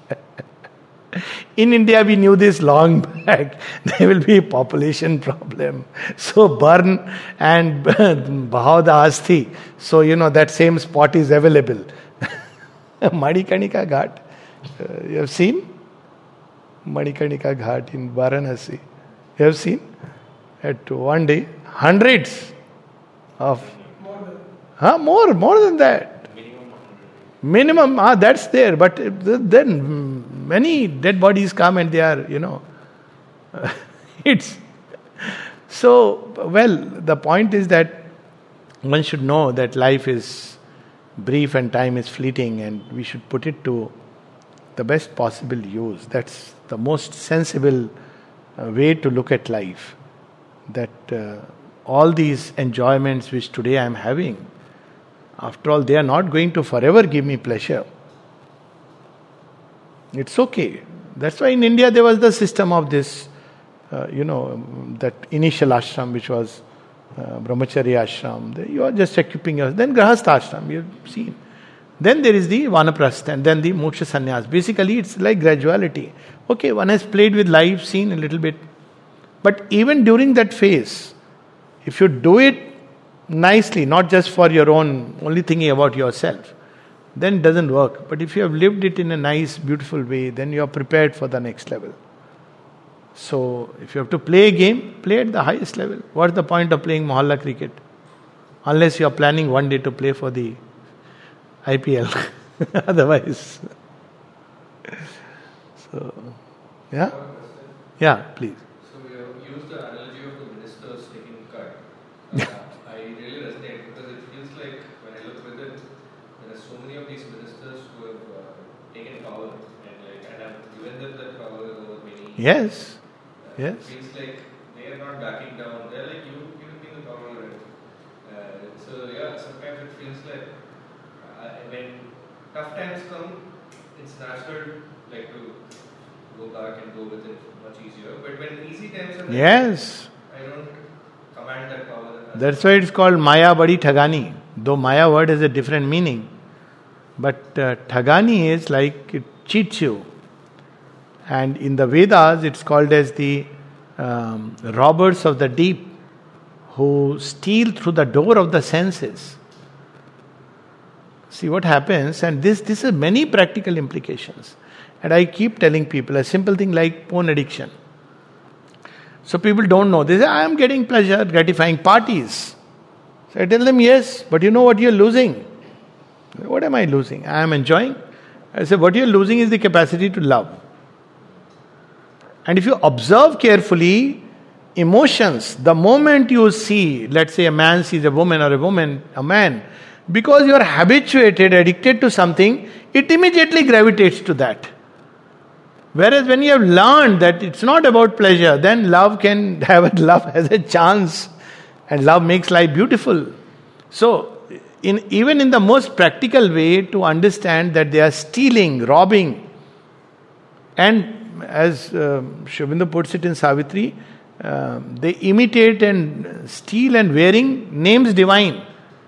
In India, we knew this long back. There will be a population problem. So burn and bahav the asti. So, that same spot is available. Manikarnika Ghat. You have seen? Manikarnika Ghat in Varanasi. You have seen? At one day, hundreds of... More than that. Minimum, that's there. But then many dead bodies come and they are, it's... So, the point is that one should know that life is brief and time is fleeting and we should put it to the best possible use. That's the most sensible way to look at life. That all these enjoyments which today I am having, after all, they are not going to forever give me pleasure. It's okay. That's why in India there was the system of this, that initial ashram which was brahmacharya ashram. You are just equipping yourself. Then grahastha ashram, you've seen. Then there is the vanaprastha and then the moksha sannyas. Basically it's like graduality. Okay, one has played with life, seen a little bit. But even during that phase, if you do it nicely, not just for your own, only thinking about yourself, then it doesn't work. But if you have lived it in a nice, beautiful way, then you are prepared for the next level. So, if you have to play a game, play at the highest level. What's the point of playing Mohalla cricket? Unless you are planning one day to play for the IPL. Otherwise. So, yeah? Yeah, please. So you have used the analogy of the ministers taking cut. I really resonate because it feels like when I look within, there are so many of these ministers who have taken power and have given them that power over many. Yes. It Yes. feels like they are not backing down. They're like, you give me the power. So yeah, sometimes it feels like when tough times come, it's natural like to go back and go with it much easier. But when easy times are there, Yes. I don't command that power. That's why it's called Maya Badi Thagani. Though Maya word has a different meaning. But Thagani is like it cheats you. And in the Vedas, it's called as the robbers of the deep who steal through the door of the senses. See what happens, and this has many practical implications. And I keep telling people a simple thing like porn addiction. So people don't know. They say, I am getting pleasure, gratifying parties. So I tell them, yes, but you know what you're losing? What am I losing? I am enjoying. I say, what you're losing is the capacity to love. And if you observe carefully, emotions, the moment you see, let's say a man sees a woman or a woman, a man, because you are habituated, addicted to something, it immediately gravitates to that. Whereas when you have learned that it's not about pleasure, then love has a chance, and love makes life beautiful. So, even in the most practical way, to understand that they are stealing, robbing, and as Sri Aurobindo puts it in Savitri, they imitate and steal and wearing names divine.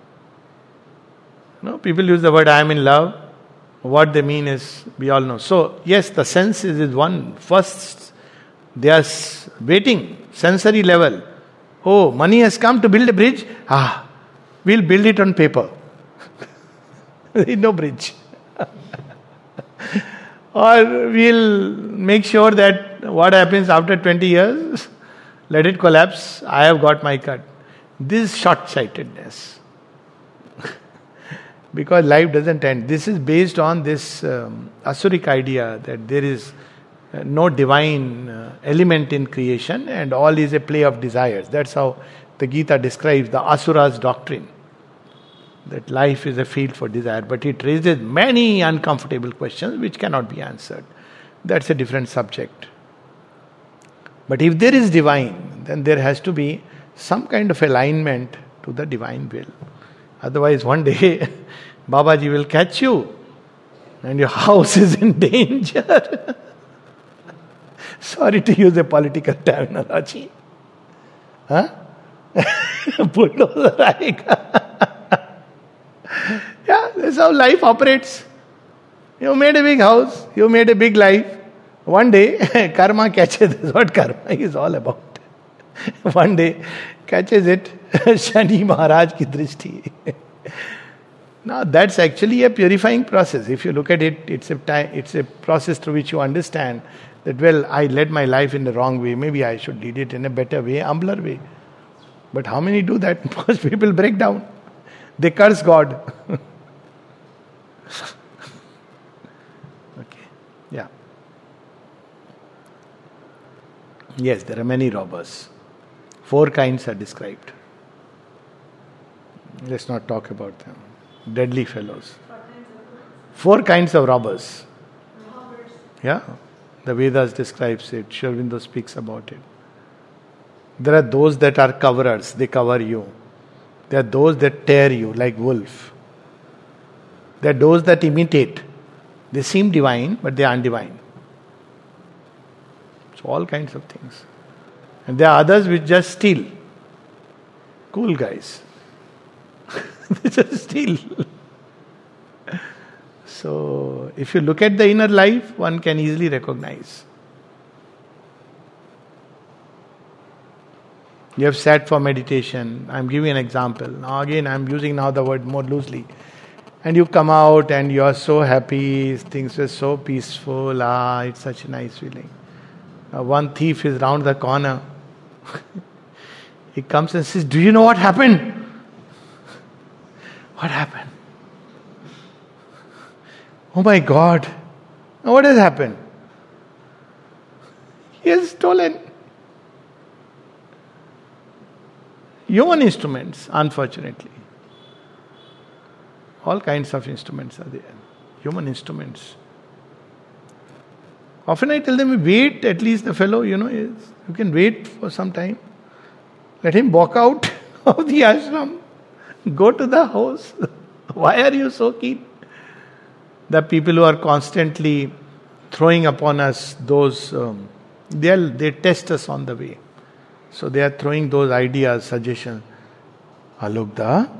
People use the word I am in love. What they mean is, we all know. So, yes, the senses is one. First, they are waiting, sensory level. Oh, money has come to build a bridge. We'll build it on paper. There is no bridge. Or we'll make sure that what happens after 20 years, let it collapse. I have got my cut. This short-sightedness. Because life doesn't end. This is based on this Asuric idea that there is no divine element in creation and all is a play of desires. That's how the Gita describes the Asura's doctrine. That life is a field for desire. But it raises many uncomfortable questions which cannot be answered. That's a different subject. But if there is divine, then there has to be some kind of alignment to the divine will. Otherwise, one day, Babaji will catch you and your house is in danger. Sorry to use a political terminology. Bulldozer aayega. Yeah, that's how life operates. You made a big house, you made a big life. One day, karma catches. That's what karma is all about. One day, catches it, Shani Maharaj ki drishti. Now, that's actually a purifying process. If you look at it, it's a process through which you understand that, well, I led my life in the wrong way. Maybe I should lead it in a better way, humbler way. But how many do that? Most people break down. They curse God. Okay. Yeah. Yes, there are many robbers. 4 kinds are described. Let's not talk about them. Deadly fellows. 4 kinds of robbers. Yeah. The Vedas describes it. Sri Aurobindo speaks about it. There are those that are coverers. They cover you. There are those that tear you like wolf. There are those that imitate. They seem divine, but they are undivine. So all kinds of things. And there are others which just steal. Cool guys. They just steal. So, if you look at the inner life, one can easily recognize. You have sat for meditation. I'm giving an example. Now again, I'm using now the word more loosely. And you come out and you are so happy, things were so peaceful. It's such a nice feeling. One thief is round the corner. He comes and says, do you know what happened? What happened? Oh my God, Now what has happened? He has stolen human instruments, unfortunately. All kinds of instruments are there. Human instruments. Often I tell them, wait, at least the fellow, you can wait for some time. Let him walk out of the ashram. Go to the house. Why are you so keen? The people who are constantly throwing upon us those, they test us on the way. So they are throwing those ideas, suggestions. Alugda,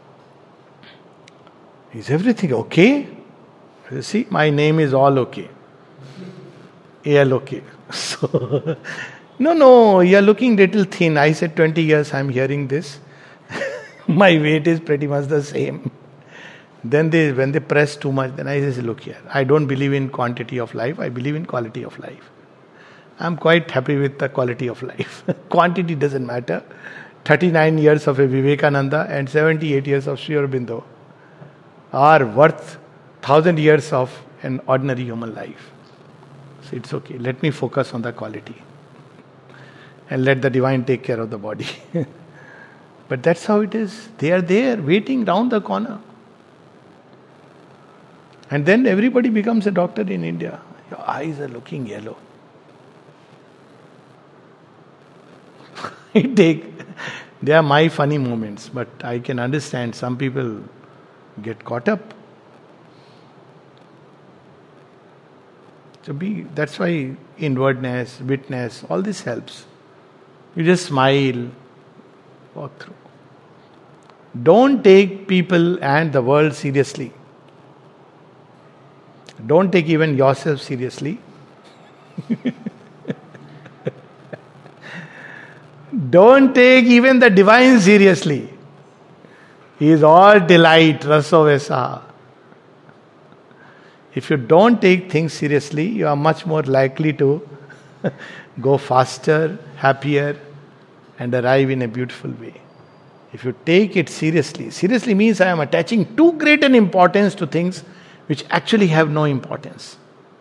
is everything okay? You see, my name is all okay. AL-OK. So, no, you are looking little thin. I said 20 years I am hearing this. My weight is pretty much the same. Then when they press too much, then I say, look here, I don't believe in quantity of life, I believe in quality of life. I'm quite happy with the quality of life. Quantity doesn't matter. 39 years of a Vivekananda and 78 years of Sri Aurobindo are worth 1,000 years of an ordinary human life. So it's okay. Let me focus on the quality. And let the divine take care of the body. But that's how it is. They are there, waiting round the corner. And then everybody becomes a doctor in India. Your eyes are looking yellow. They are my funny moments, but I can understand some people get caught up. So that's why inwardness, witness, all this helps. You just smile, walk through. Don't take people and the world seriously. Don't take even yourself seriously. Don't take even the divine seriously. He is all delight, rasovesa. If you don't take things seriously, you are much more likely to go faster, happier, and arrive in a beautiful way. If you take it seriously means I am attaching too great an importance to things which actually have no importance.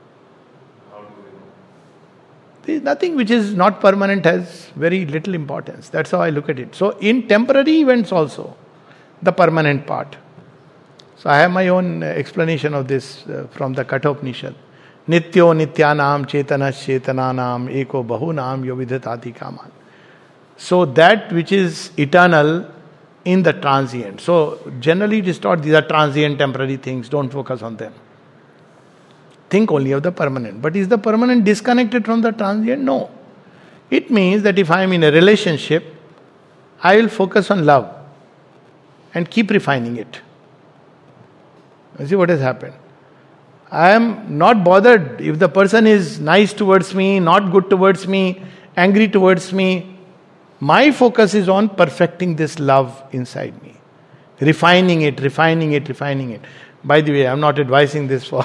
Nothing which is not permanent has very little importance. That's how I look at it. So in temporary events also, the permanent part. So I have my own explanation of this from the Kathopanishad. Nityo nityanam chetanas chetananam eko bahunam yovidhatati kaman. So that which is eternal in the transient. So generally it is taught these are transient, temporary things. Don't focus on them. Think only of the permanent. But is the permanent disconnected from the transient? No. It means that if I am in a relationship, I will focus on love and keep refining it. You see what has happened? I am not bothered if the person is nice towards me, not good towards me, angry towards me. My focus is on perfecting this love inside me. Refining it. By the way, I am not advising this for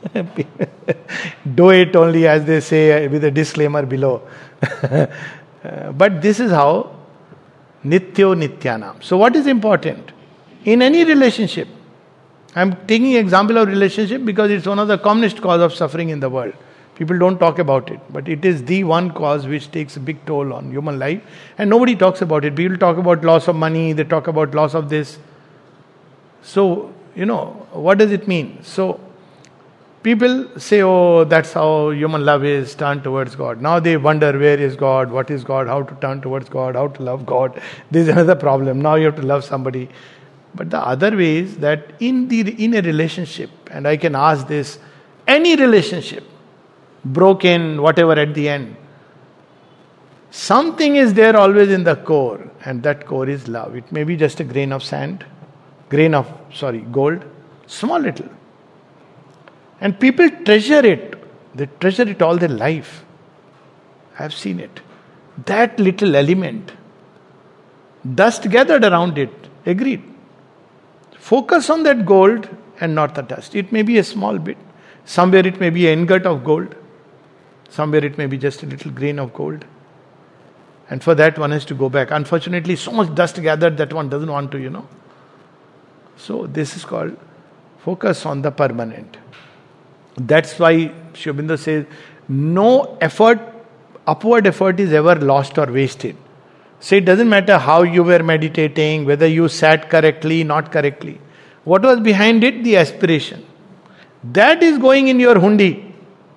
do it only, as they say, with a disclaimer below. But this is how Nityo Nityanam. So what is important? In any relationship, I am taking example of relationship because it's one of the commonest cause of suffering in the world. People don't talk about it, but it is the one cause which takes a big toll on human life, and nobody talks about it. People talk about loss of money, they talk about loss of this. So, what does it mean? So, people say, oh, that's how human love is, turn towards God. Now they wonder, where is God, what is God, how to turn towards God, how to love God. This is another problem. Now you have to love somebody. But the other way is that in a relationship, and I can ask this, any relationship, broken, whatever at the end, something is there always in the core, and that core is love. It may be just a grain of gold, small little. And people treasure it. They treasure it all their life. I have seen it. That little element, dust gathered around it, agreed. Focus on that gold and not the dust. It may be a small bit. Somewhere it may be an ingot of gold. Somewhere it may be just a little grain of gold. And for that one has to go back. Unfortunately, so much dust gathered that one doesn't want to, So this is called focus on the permanent. That's why Sri Aurobindo says, no effort, upward effort is ever lost or wasted. So it doesn't matter how you were meditating, whether you sat correctly, not correctly. What was behind it? The aspiration. That is going in your hundi.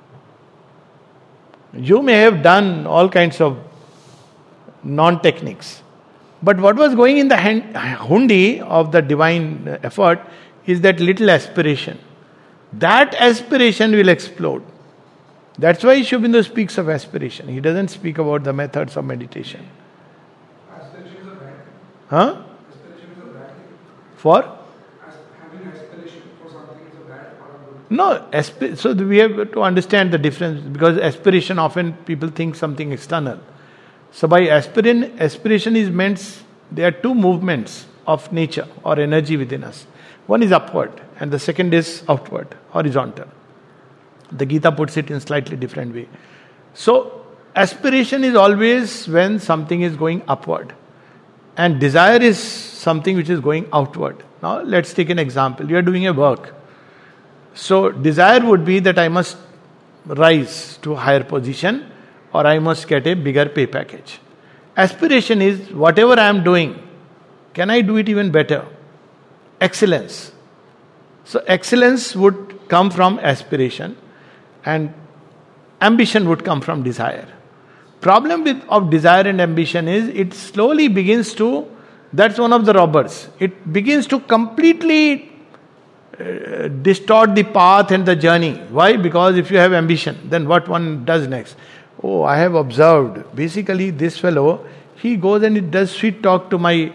You may have done all kinds of non-techniques. But what was going in the hundi of the divine effort is that little aspiration. That aspiration will explode. That's why Sri Aurobindo speaks of aspiration. He doesn't speak about the methods of meditation. Aspiration is a bad thing. Huh? Aspiration is a bad thing. For? Having aspiration for something is a bad or a good. No, so we have to understand the difference, because aspiration, often people think something external. So by aspiration is meant, there are two movements of nature or energy within us. One is upward and the second is outward, horizontal. The Gita puts it in slightly different way. So aspiration is always when something is going upward, and desire is something which is going outward. Now let's take an example. You are doing a work. So desire would be that I must rise to a higher position, or I must get a bigger pay package. Aspiration is whatever I am doing, can I do it even better? Excellence. So excellence would come from aspiration, and ambition would come from desire. Problem of desire and ambition is it slowly begins to, that's one of the robbers. It begins to completely distort the path and the journey. Why? Because if you have ambition, then what one does next? Oh, I have observed, basically this fellow, he goes and he does sweet talk to my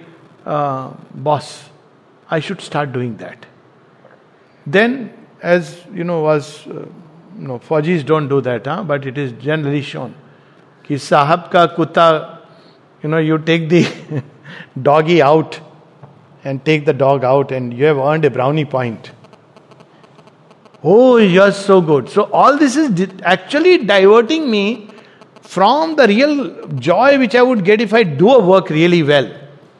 boss. I should start doing that. Then, as you know, Faujis don't do that, but it is generally shown. Ki sahab ka kutta, you take the doggy out and take the dog out and you have earned a brownie point. Oh, you're so good. So all this is actually diverting me from the real joy which I would get if I do a work really well.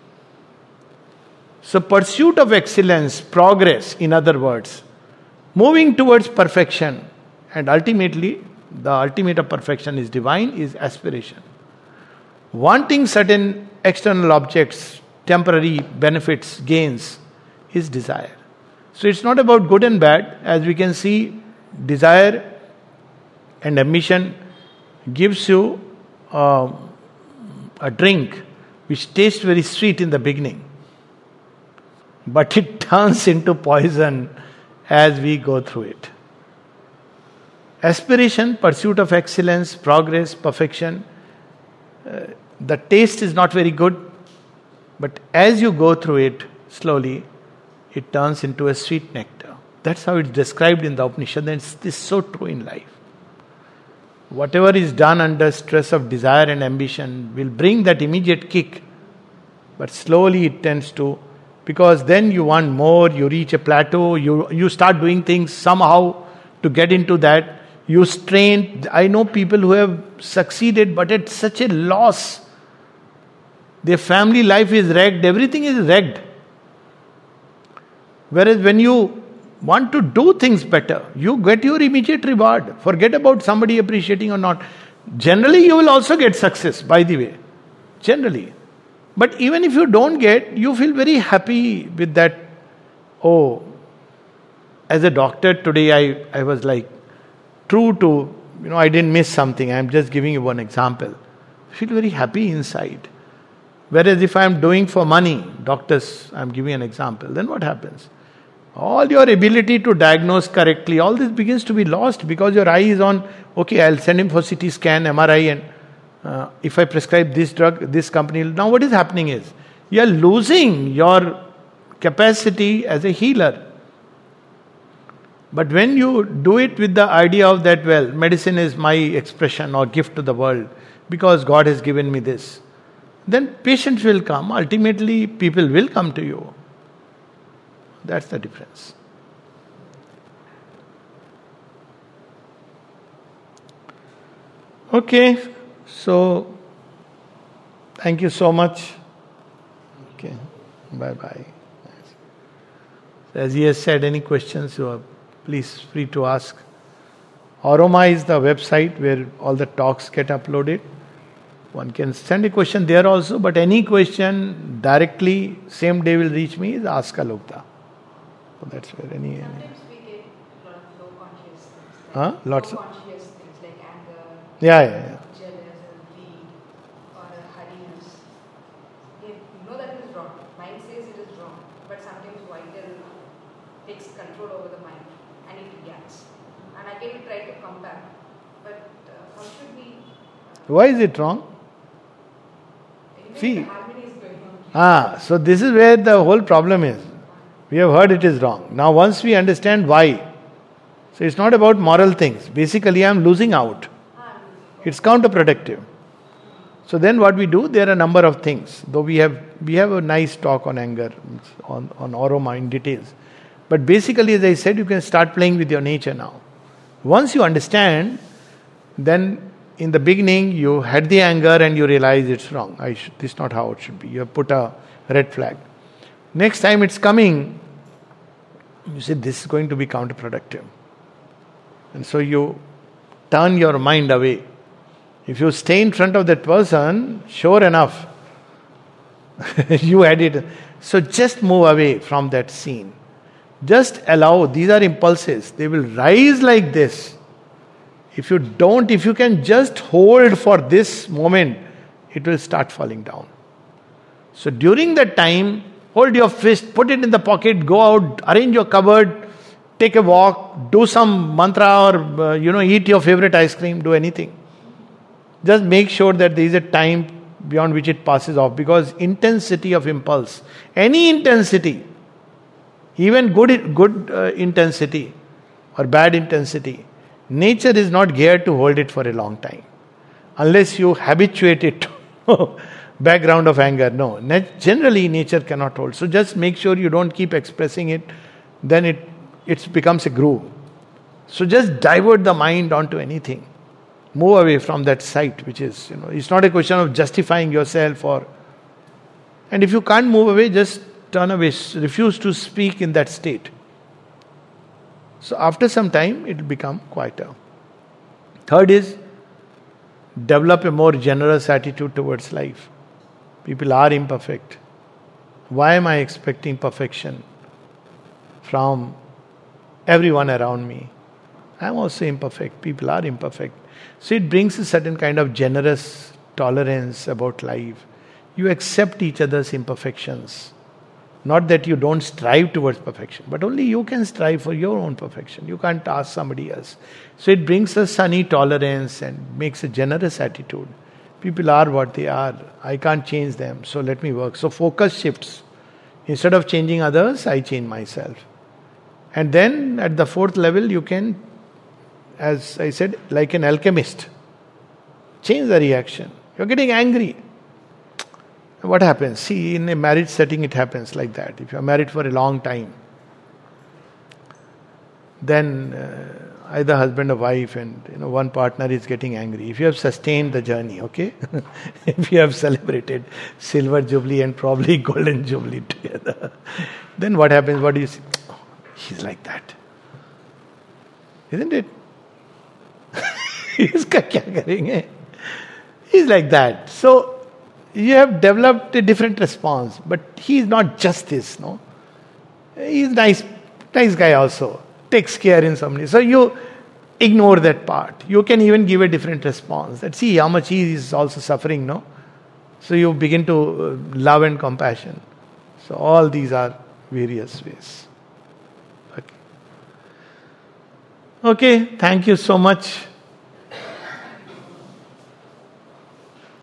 So pursuit of excellence, progress, in other words, moving towards perfection, and ultimately, the ultimate of perfection is divine, is aspiration. Wanting certain external objects, temporary benefits, gains, is desire. So it's not about good and bad. As we can see, desire and ambition gives you a drink which tastes very sweet in the beginning, but it turns into poison as we go through it. Aspiration, pursuit of excellence, progress, perfection, the taste is not very good, but as you go through it slowly, it turns into a sweet nectar. That's how it's described in the Upanishad, and it's so true in life. Whatever is done under stress of desire and ambition will bring that immediate kick, but slowly it tends to, because then you want more, you reach a plateau, you start doing things somehow to get into that. You strain. I know people who have succeeded but at such a loss. Their family life is wrecked, everything is wrecked. Whereas when you want to do things better, you get your immediate reward. Forget about somebody appreciating or not. Generally, you will also get success, by the way. Generally. But even if you don't get, you feel very happy with that. Oh, as a doctor today, I was like, true to, I didn't miss something. I'm just giving you one example. I feel very happy inside. Whereas if I'm doing for money, doctors, I'm giving an example, then what happens? All your ability to diagnose correctly, all this begins to be lost because your eye is on, okay, I'll send him for CT scan, MRI, and if I prescribe this drug, this company. Now what is happening is, you are losing your capacity as a healer. But when you do it with the idea of that, well, medicine is my expression or gift to the world because God has given me this, then patients will come. Ultimately, people will come to you. That's the difference. Okay, so thank you so much. Okay, bye-bye. As he has said, any questions you are please free to ask. Aroma is the website where all the talks get uploaded. One can send a question there also, but any question directly, same day will reach me is Ask Alokda. So that's where any. Sometimes we get a lot of low conscious things. Huh? Lots low of. conscious things like anger, Yeah. jealous, and greed, or hurriness. You know that it is wrong. Mind says it is wrong, but sometimes vital takes control over the mind and it reacts. And again, we try to come back. But how should we? Why is it wrong? Anyway, See. the harmony is going on. So this is where the whole problem is. We have heard it is wrong. Now once we understand why, so it's not about moral things. Basically I am losing out. It's counterproductive. So then what we do, there are a number of things. Though we have a nice talk on anger, on aroma in details. But basically, as I said, you can start playing with your nature now. Once you understand, then in the beginning you had the anger and you realize it's wrong. This is not how it should be. You have put a red flag. Next time it's coming, you say this is going to be counterproductive. And so you turn your mind away. If you stay in front of that person, sure enough, you had it. So just move away from that scene. Just allow, these are impulses. They will rise like this. If you can just hold for this moment, it will start falling down. So during that time, hold your fist, put it in the pocket, go out, arrange your cupboard, take a walk, do some mantra or, eat your favorite ice cream, do anything. Just make sure that there is a time beyond which it passes off, because intensity of impulse, any intensity, even good intensity or bad intensity, nature is not geared to hold it for a long time. Unless you habituate it to background of anger. No, generally nature cannot hold. So just make sure you don't keep expressing it, then it becomes a groove. So just divert the mind onto anything. Move away from that sight, which is, it's not a question of justifying yourself and if you can't move away, just turn away, refuse to speak in that state. So after some time, it will become quieter. Third is, develop a more generous attitude towards life. People are imperfect. Why am I expecting perfection from everyone around me? I am also imperfect. People are imperfect. So it brings a certain kind of generous tolerance about life. You accept each other's imperfections. Not that you don't strive towards perfection, but only you can strive for your own perfection. You can't ask somebody else. So it brings a sunny tolerance and makes a generous attitude. People are what they are. I can't change them, so let me work. So focus shifts. Instead of changing others, I change myself. And then at the fourth level, you can, as I said, like an alchemist, change the reaction. You're getting angry. What happens? See, in a marriage setting, it happens like that. If you're married for a long time, then either husband or wife and one partner is getting angry. If you have sustained the journey, okay? If you have celebrated silver jubilee and probably golden jubilee together, then what happens? What do you see? Oh, he's like that. Isn't it? Iska kya karenge? He's like that. So, you have developed a different response, but he is not just this, no? He is nice guy also. Takes care in some way. So you ignore that part. You can even give a different response. That see how much he is also suffering, no? So you begin to love and compassion. So all these are various ways. Okay, thank you so much.